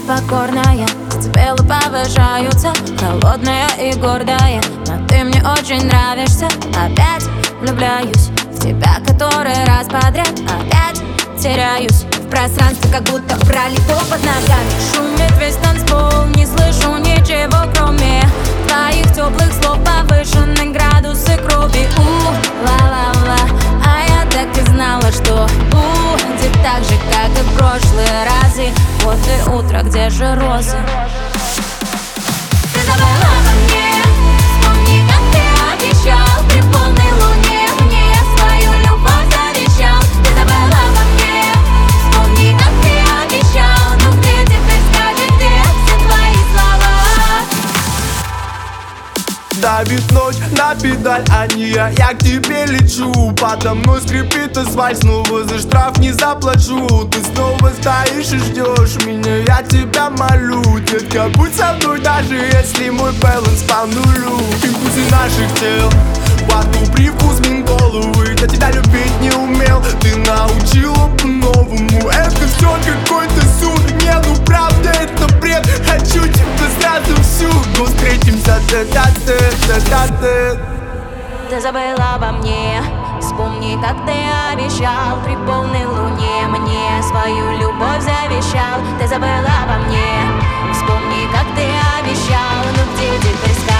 непокорная, децибелы повышаются, холодная и гордая, но ты мне очень нравишься. Опять влюбляюсь в тебя который раз подряд, опять теряюсь в пространстве, как будто пролито под ногами. Шумит весь танцпол, не слышу ничего, кроме твоих теплых слов, повышенные градусы крови. Ла-ла-ла, а я так и знала, что будет так же, как и в прошлые разы. Вот и утро, где же розы? Ты забыла обо мне, вспомни, как ты обещал, при полной луне мне свою любовь завещал. Ты забыла обо мне, вспомни, как ты обещал, ну где теперь, скажи, где все твои слова? Давит ночь на педаль, а не я к тебе лечу. Подо мной скрипит асфальт, снова за штраф не заплачу. Ты снова стоишь и ждешь меня, я тебя молю. Детка, будь со мной, даже если мой баланс по нулю. Импульсы наших тел, во рту привкус ментоловый. Я тебя любить не умел, ты научила по-новому. Это все какой-то суд, не, ну правда это бред. Хочу тебя сразу всюду, встретимся тет-а-тет, тет-а-тет. Ты забыла обо мне, вспомни, как ты обещал, при полной луне мне свою любовь завещал. Ты забыла обо мне, вспомни, как ты обещал, ну где теперь, скажи?